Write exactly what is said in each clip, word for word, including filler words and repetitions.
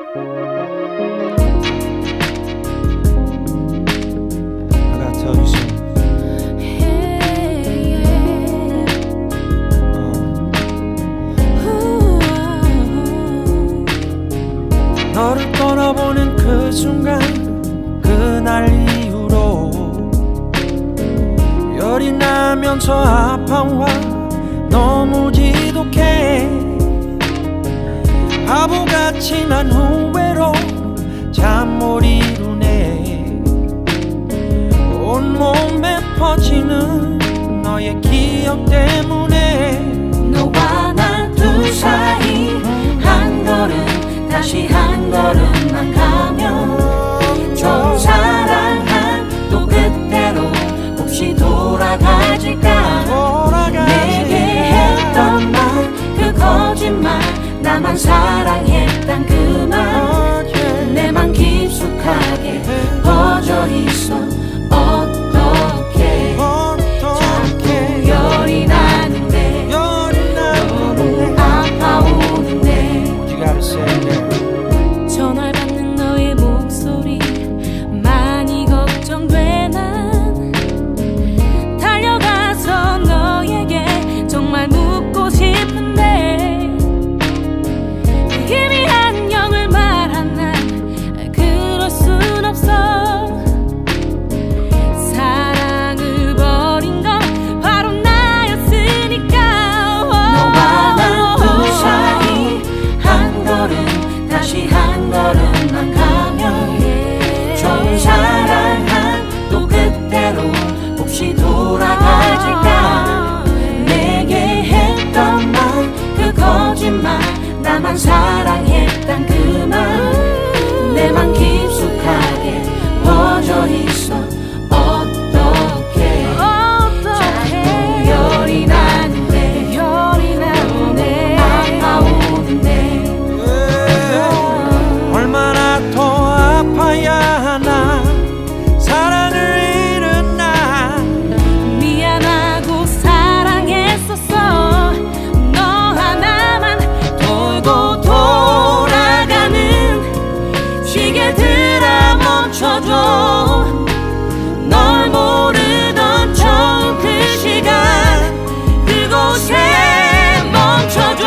너를 떠나보는 그 순간 그날 이후로 열이 나면서 아파와 너무 지독해. 바보같이 난 후회로 잠 못 이루네. 온몸에 퍼지는 너의 기억 때문에 너와 나 둘 사이 한 걸음 다시 한 걸음만 가면 처음 사랑한 또 그때로 혹시 돌아가질까. 내게 했던 말 그 거짓말 나만 사랑했단 그 말 내 맘 깊숙하게 퍼져 있어. 어떻게 자꾸 열이 나는데 너무 아파오는데 전화를 받는 너의 목소리 많이 걱정돼. 난 달려가서 너에게 정말 묻고 싶은데 이미 안녕을 말한 난 그럴 순 없어. 사랑을 버린 건 바로 나였으니까. 너와 나 둘 사이 한 걸음 다시 한 걸음만 가면 처음 사랑한 또 그때로 혹시 돌아가질까. 내게 했던 말 그 거짓말 나만 사랑했단 그 말 내 맘 깊숙하게 퍼져 있어. 어떻게 자꾸 열이 나는데 너무 아파오는데. 얼마나 더 아파야 하나 사랑을 잃은 나. 미안하고 사랑했었어. 너 하나만 돌고 돌아가는 시계들아 멈춰줘. 널 모르던 처음 그 시간 그곳에 멈춰줘.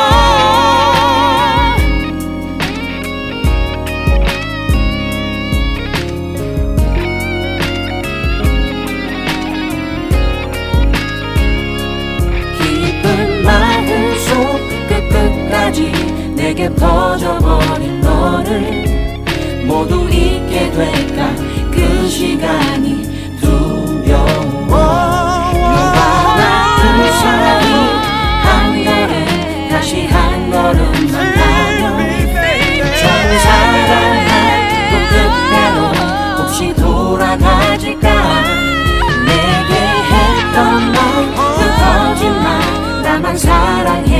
깊은 마음 속 끝끝까지 내게 퍼져버린 너를 모두 잊게 될까. 그 시간이 두려워. 너와 나 둘 사이 한 걸음 다시 한 걸음만 가면 처음 사랑한 또 그때로 혹시 돌아가질까. 내게 했던 말 그 거짓말 나만 사랑해